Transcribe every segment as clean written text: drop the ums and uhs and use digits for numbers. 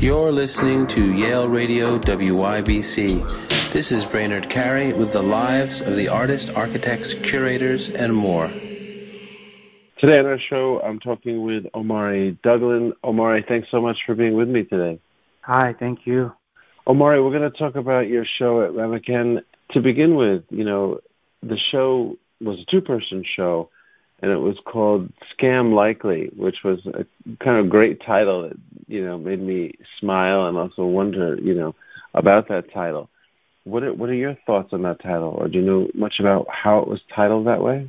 You're listening to Yale Radio WYBC. This is Brainerd Carey with the lives of the artists, architects, curators, and more. Today on our show, I'm talking with Omari Douglin. Omari, thanks so much for being with me today. Hi, thank you. Omari, we're going to talk about your show at Ramekin. To begin with, the show was a two-person show, and it was called Scam Likely, which was a kind of great title that, made me smile and also wonder, about that title. What are your thoughts on that title, or do you know much about how it was titled that way?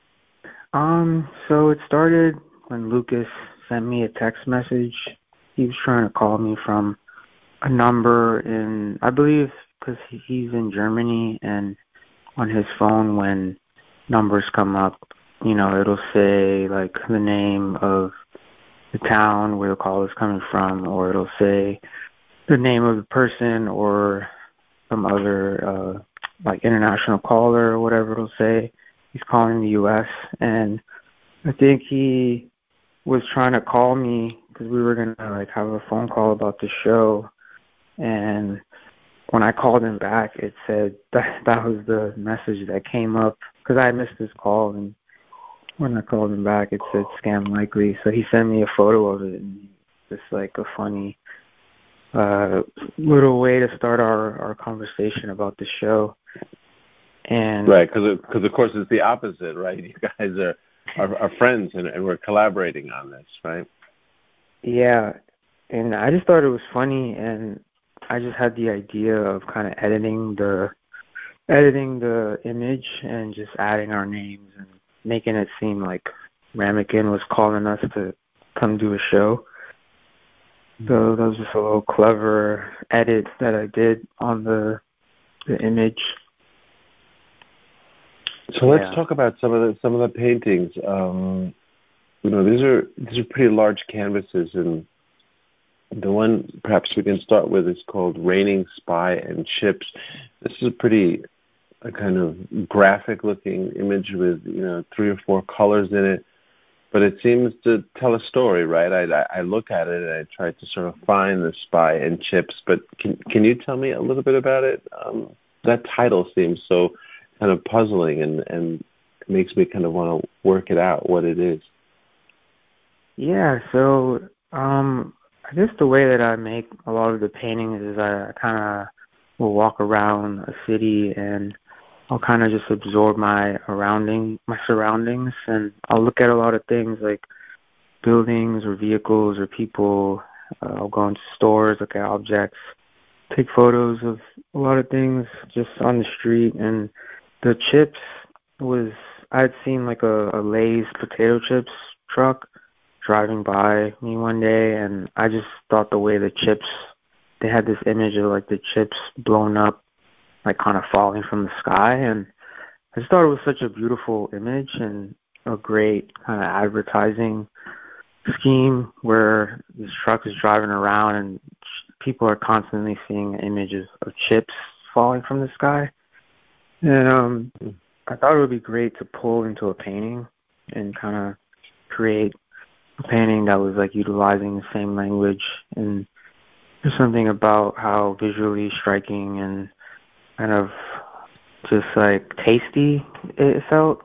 So it started when Lucas sent me a text message. He was trying to call me from a number in, I believe, because he's in Germany, and on his phone when numbers come up, it'll say like the name of the town where the call is coming from, or it'll say the name of the person or some other like international caller or whatever it'll say. He's calling the U.S. and I think he was trying to call me because we were gonna like have a phone call about the show, and when I called him back, it said that was the message that came up because I missed his call, and when I called him back, it said Scam Likely. So he sent me a photo of it, and just like a funny little way to start our conversation about the show. And right, because of course it's the opposite, right? You guys are friends and we're collaborating on this, right? Yeah, and I just thought it was funny, and I just had the idea of kind of editing the image and just adding our names and making it seem like Ramekin was calling us to come do a show. So that was just a little clever edit that I did on the image. So let's talk about some of the paintings. These are pretty large canvases, and the one perhaps we can start with is called Raining Spy and Chips. This is a kind of graphic-looking image with 3 or 4 colors in it, but it seems to tell a story, right? I look at it and I try to sort of find the spy and chips, but can you tell me a little bit about it? That title seems so kind of puzzling and makes me kind of want to work it out, what it is. Yeah, so I guess the way that I make a lot of the paintings is I kind of will walk around a city and I'll kind of just absorb my surroundings, and I'll look at a lot of things like buildings or vehicles or people. I'll go into stores, look at objects, take photos of a lot of things just on the street. And the chips I'd seen like a Lay's potato chips truck driving by me one day, and I just thought the way the chips, they had this image of like the chips blown up, like kind of falling from the sky, and I just thought it was such a beautiful image and a great kind of advertising scheme where this truck is driving around and people are constantly seeing images of chips falling from the sky. And I thought it would be great to pull into a painting and kind of create a painting that was like utilizing the same language. And there's something about how visually striking and kind of just like tasty it felt.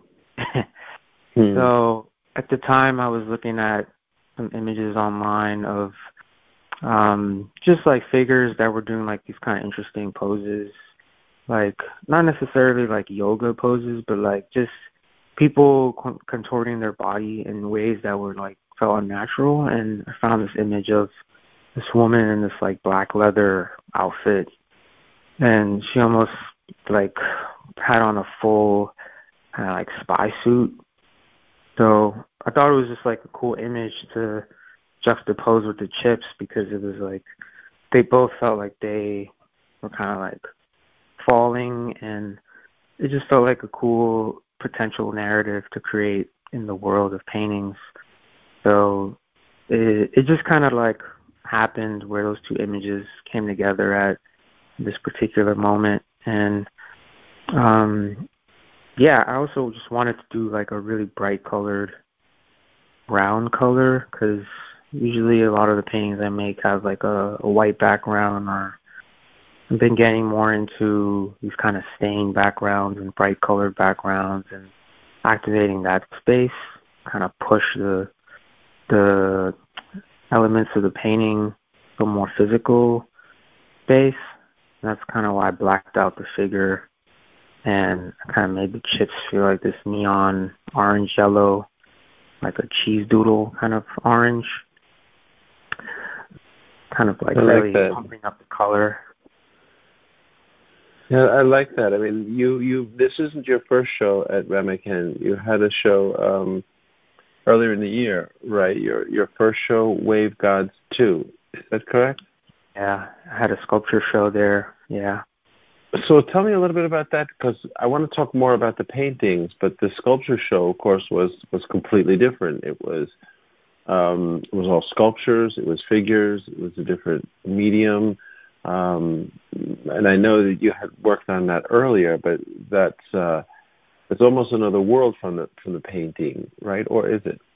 So at the time I was looking at some images online of just like figures that were doing like these kind of interesting poses, like not necessarily like yoga poses, but like just people contorting their body in ways that were like felt unnatural. And I found this image of this woman in this like black leather outfit, and she almost like had on a full kind of like spy suit. So I thought it was just like a cool image to juxtapose with the chips, because it was like they both felt like they were kind of like falling, and it just felt like a cool potential narrative to create in the world of paintings. So it just kind of like happened where those two images came together at this particular moment. And I also just wanted to do like a really bright colored brown color, because Usually a lot of the paintings I make have like a white background, or I've been getting more into these kind of stained backgrounds and bright colored backgrounds, and activating that space, kind of push the elements of the painting to a more physical space. And that's kind of why I blacked out the figure, and I kind of made the chips feel like this neon orange yellow, like a cheese doodle kind of orange, kind of like really pumping up the color. Yeah, I like that. I mean, you. This isn't your first show at Ramekin. You had a show earlier in the year, right? Your first show, Wave Gods 2. Is that correct? Yeah, I had a sculpture show there. Yeah. So tell me a little bit about that, because I want to talk more about the paintings, but the sculpture show, of course, was completely different. It was all sculptures. It was figures. It was a different medium. And I know that you had worked on that earlier, but it's almost another world from the painting, right? Or is it?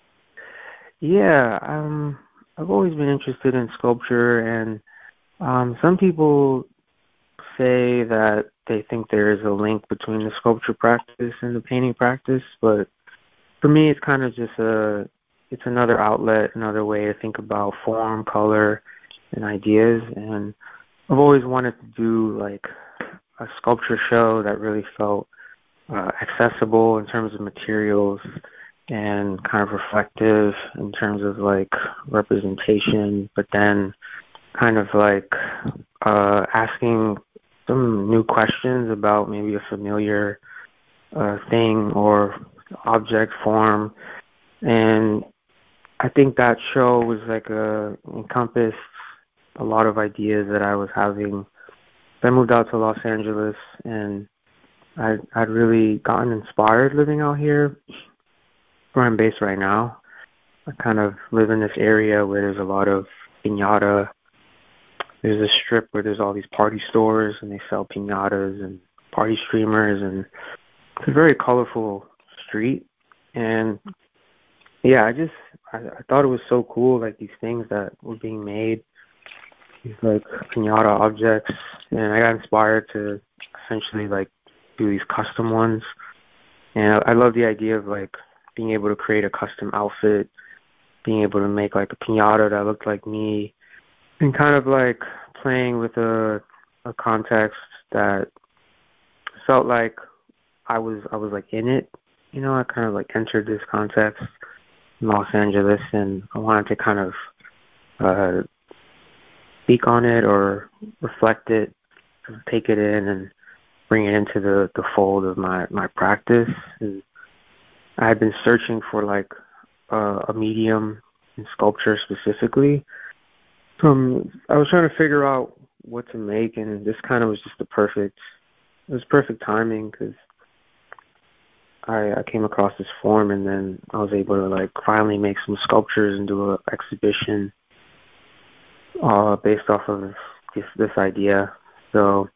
Yeah, I've always been interested in sculpture, and some people say that they think there is a link between the sculpture practice and the painting practice, but for me, it's kind of just it's another outlet, another way to think about form, color, and ideas. And I've always wanted to do like a sculpture show that really felt accessible in terms of materials, and kind of reflective in terms of like representation, but then kind of like asking some new questions about maybe a familiar thing or object form. And I think that show was like encompassed a lot of ideas that I was having. I moved out to Los Angeles, and I'd really gotten inspired living out here, where I'm based right now. I kind of live in this area where there's a lot of piñata. There's a strip where there's all these party stores, and they sell piñatas and party streamers, and it's a very colorful street. And yeah, I thought it was so cool, like these things that were being made, these like piñata objects, and I got inspired to essentially like do these custom ones. And I love the idea of like being able to create a custom outfit, being able to make like a piñata that looked like me, and kind of like playing with a context that felt like I was like in it. You know, I kind of like entered this context in Los Angeles, and I wanted to kind of speak on it or reflect it, take it in, and bring it into the fold of my practice. And I had been searching for like a medium in sculpture specifically. I was trying to figure out what to make, and this kind of was just it was perfect timing, because I came across this form, and then I was able to like finally make some sculptures and do an exhibition based off of this idea. So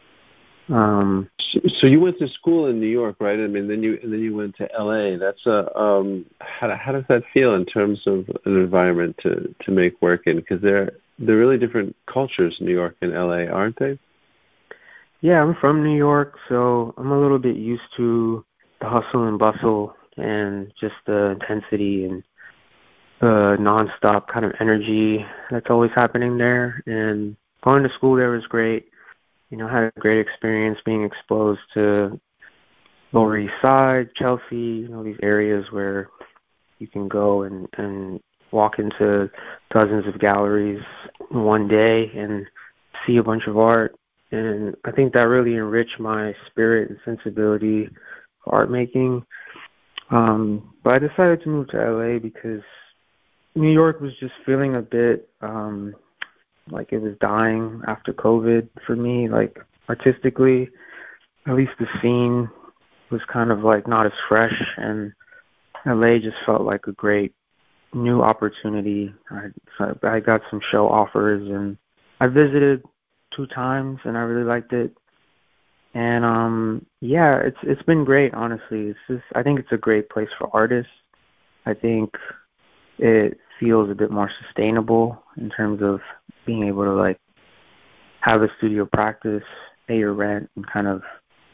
you went to school in New York, right? I mean, then you went to LA. That's how does that feel in terms of an environment to make work in? Because they're really different cultures, New York and LA, aren't they? Yeah, I'm from New York, so I'm a little bit used to the hustle and bustle and just the intensity and the nonstop kind of energy that's always happening there. And going to school there was great. You know, I had a great experience being exposed to Lower East Side, Chelsea, you know, these areas where you can go and walk into dozens of galleries in one day and see a bunch of art. And I think that really enriched my spirit and sensibility for art making. But I decided to move to LA because New York was just feeling a bit like it was dying after COVID for me, like artistically. At least the scene was kind of like not as fresh, and LA just felt like a great new opportunity. I got some show offers, and I visited 2 times, and I really liked it. And yeah, it's been great, honestly. I think it's a great place for artists. I think it feels a bit more sustainable in terms of being able to like have a studio practice, pay your rent, and kind of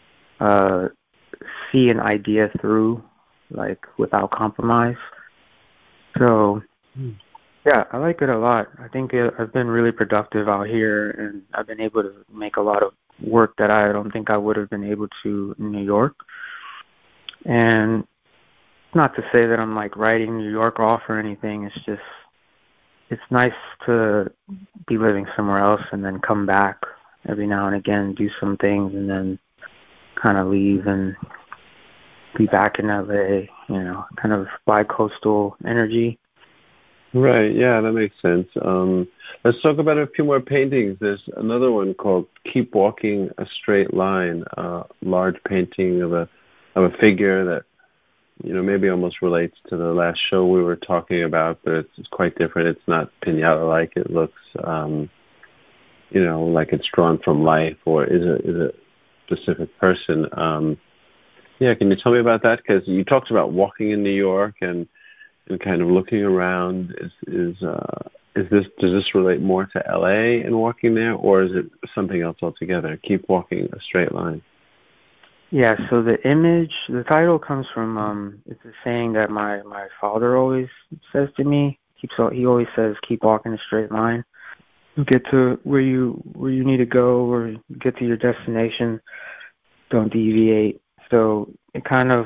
see an idea through like without compromise. So yeah, I like it a lot. I think I've been really productive out here, and I've been able to make a lot of work that I don't think I would have been able to in New York. And not to say that I'm like writing New York off or anything. It's just, it's nice to be living somewhere else and then come back every now and again, do some things, and then kind of leave and be back in LA, you know, kind of bi-coastal energy. Right, yeah, that makes sense. Let's talk about a few more paintings. There's another one called Keep Walking a Straight Line, a large painting of a figure that, you know, maybe almost relates to the last show we were talking about, but it's quite different. It's not pinata-like. It looks, you know, like it's drawn from life or is a specific person. Yeah, can you tell me about that? Because you talked about walking in New York and kind of looking around. Does this relate more to LA and walking there, or is it something else altogether? Keep walking a straight line. Yeah, so the title comes from it's a saying that my father always says to me. He always says, keep walking a straight line. You get to where you need to go, or get to your destination. Don't deviate. So it kind of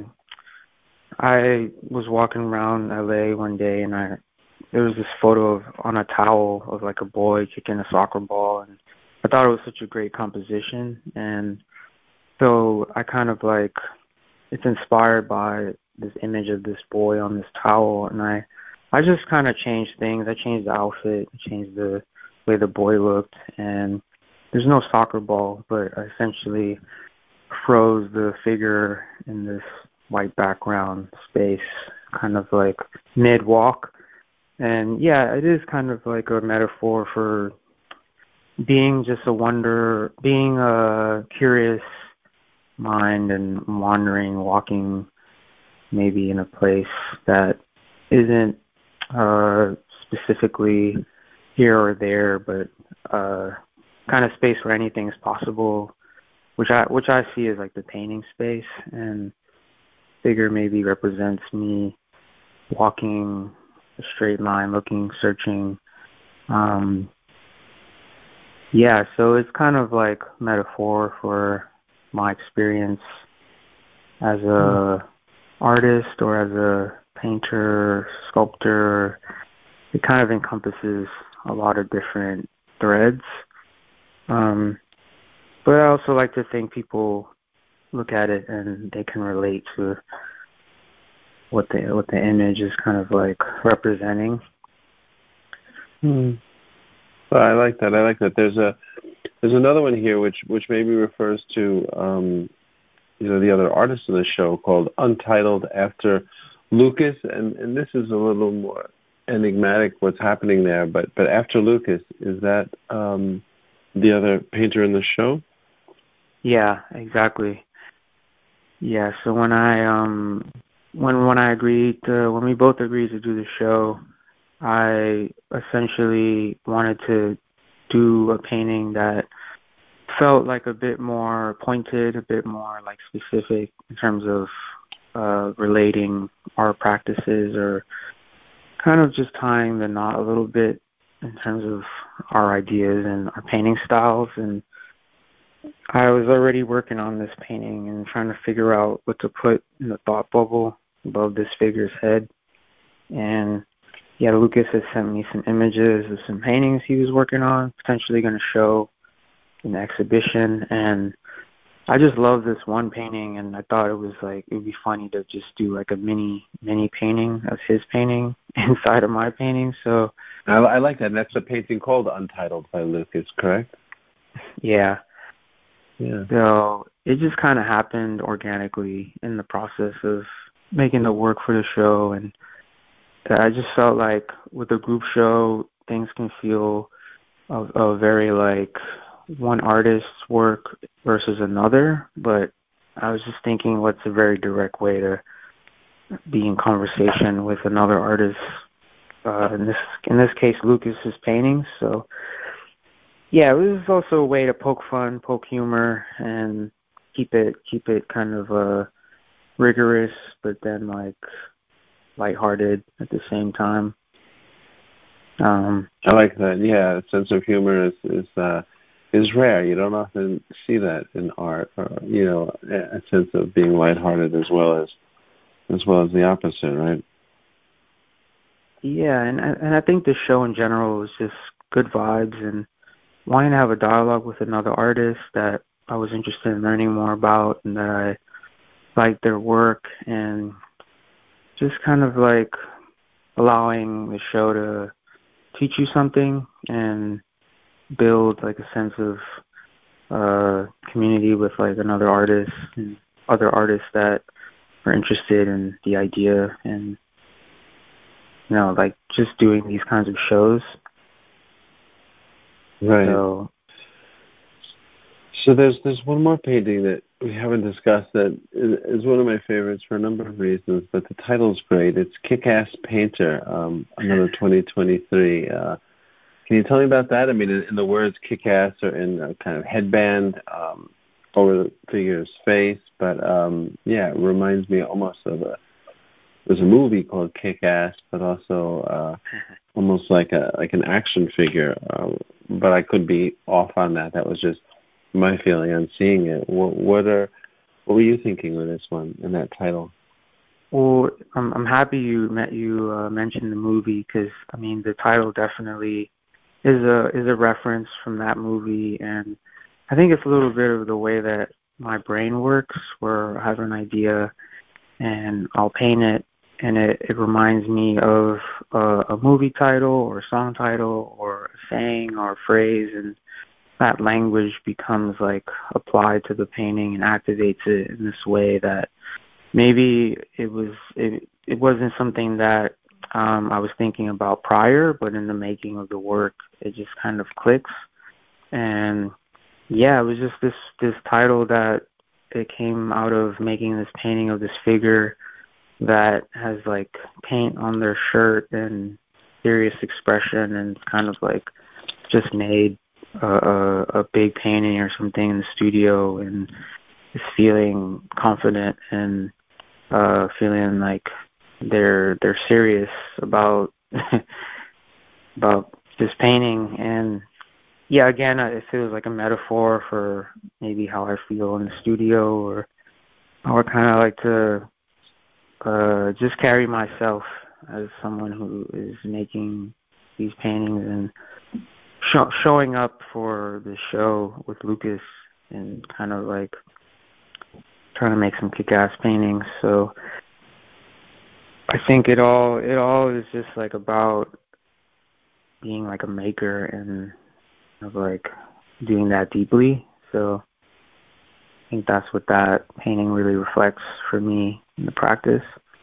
I was walking around LA one day, and there was this photo on a towel of like a boy kicking a soccer ball, and I thought it was such a great composition. And so I kind of like, it's inspired by this image of this boy on this towel, and I just kind of changed things. I changed the outfit, I changed the way the boy looked, and there's no soccer ball, but I essentially froze the figure in this white background space, kind of like mid-walk. And yeah, it is kind of like a metaphor for being a curious mind and wandering, walking maybe in a place that isn't specifically here or there, but kind of space where anything is possible, which I see as like the painting space. And figure maybe represents me walking a straight line, looking, searching. Yeah, so it's kind of like metaphor for my experience as a artist or as a painter, sculptor. It kind of encompasses a lot of different threads. But I also like to think people look at it and they can relate to what the image is kind of like representing. Well, I like that. There's another one here which maybe refers to you know, the other artist in the show, called Untitled, after Lucas, and this is a little more enigmatic what's happening there. But after Lucas, is that the other painter in the show? Yeah, exactly. Yeah, so when we both agreed to do the show, I essentially wanted to do a painting that felt like a bit more pointed, a bit more like specific in terms of relating our practices, or kind of just tying the knot a little bit in terms of our ideas and our painting styles. And I was already working on this painting and trying to figure out what to put in the thought bubble above this figure's head. And yeah, Lucas has sent me some images of some paintings he was working on, potentially going to show in the exhibition. And I just love this one painting, and I thought it would be funny to just do like a mini painting of his painting inside of my painting. So I like that. And that's a painting called Untitled by Lucas, correct? Yeah. Yeah. So it just kind of happened organically in the process of making the work for the show. And I just felt like with a group show, things can feel a very like one artist's work versus another. But I was just thinking, what's a very direct way to be in conversation with another artist's in this case Lucas's paintings. So yeah, it was also a way to poke fun, poke humor, and keep it kind of rigorous, but then like lighthearted at the same time. I like that. Yeah, a sense of humor is rare. You don't often see that in art. A sense of being lighthearted as well as the opposite, right? Yeah, and I think the show in general was just good vibes, and wanting to have a dialogue with another artist that I was interested in learning more about and that I liked their work, and just kind of like allowing the show to teach you something and build like a sense of community with like another artist and other artists that are interested in the idea, and like just doing these kinds of shows. Right. So there's one more painting that we haven't discussed that is one of my favorites for a number of reasons, but the title's great. It's Kick-Ass Painter, another 2023. Can you tell me about that? I mean, in the words kick-ass are in a kind of headband over the figure's face, but it reminds me almost of there's a movie called Kick-Ass, but also almost like an action figure. But I could be off on that. That was just my feeling on seeing it. What were you thinking with this one and that title? Well, I'm happy you mentioned the movie, because I mean the title definitely is a reference from that movie, and I think it's a little bit of the way that my brain works, where I have an idea and I'll paint it, and it reminds me of a movie title or a song title or a saying or a phrase, and that language becomes like applied to the painting and activates it in this way that maybe it wasn't something that I was thinking about prior, but in the making of the work, it just kind of clicks. And yeah, it was just this title that it came out of making this painting of this figure that has like paint on their shirt and serious expression, and it's kind of like just made a big painting or something in the studio, and is feeling confident and feeling like they're serious about about this painting. And yeah, again, it feels like a metaphor for maybe how I feel in the studio, or how I kind of like to just carry myself as someone who is making these paintings and showing up for the show with Lucas, and kind of like trying to make some kick-ass paintings. So I think it all is just like about being like a maker and of like doing that deeply. So I think that's what that painting really reflects for me in the practice.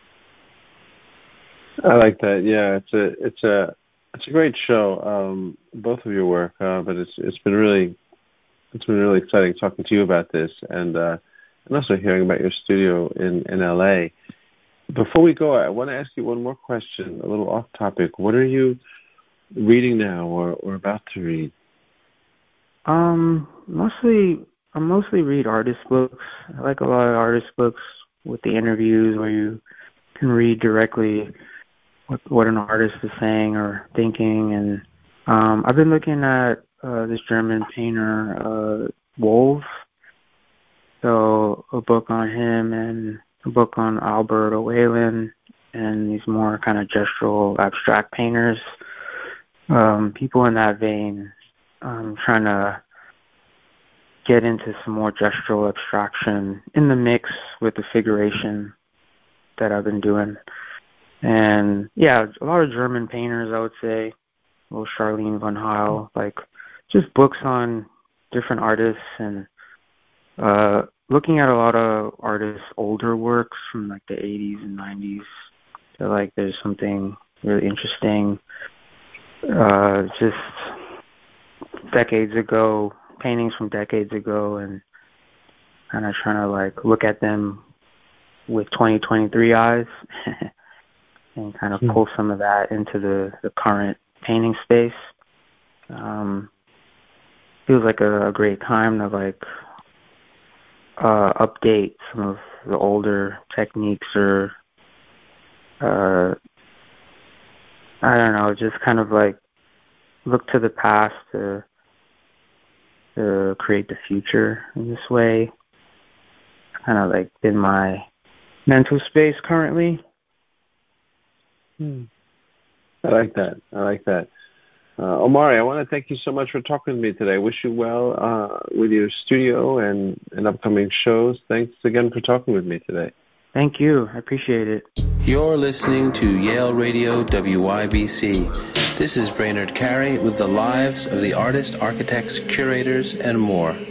I like that. Yeah, it's a great show. Both of your work, but it's been really exciting talking to you about this, and also hearing about your studio in LA. Before we go, I want to ask you one more question, a little off topic. What are you reading now, or about to read? I mostly read artist books. I like a lot of artist books with the interviews where you can read directly what an artist is saying or thinking. And I've been looking at this German painter, Wolf. So a book on him and a book on Alberto Whalen and these more kind of gestural abstract painters. People in that vein. Trying to get into some more gestural abstraction in the mix with the figuration that I've been doing. And yeah, a lot of German painters, I would say, little Charlene von Heil, like just books on different artists, and looking at a lot of artists' older works from like the 80s and 90s. So like there's something really interesting, just decades ago, paintings from decades ago, and kind of trying to like look at them with 2023 eyes. and kind of pull some of that into the current painting space. Feels like a great time to like update some of the older techniques, or I don't know, just kind of like look to the past to create the future in this way. Kind of like in my mental space currently. I like that. Omari, I want to thank you so much for talking to me today. I wish you well with your studio and upcoming shows. Thanks again for talking with me today. Thank you. I appreciate it. You're listening to Yale Radio WYBC. This is Brainerd Carey with the lives of the artists, architects, curators, and more.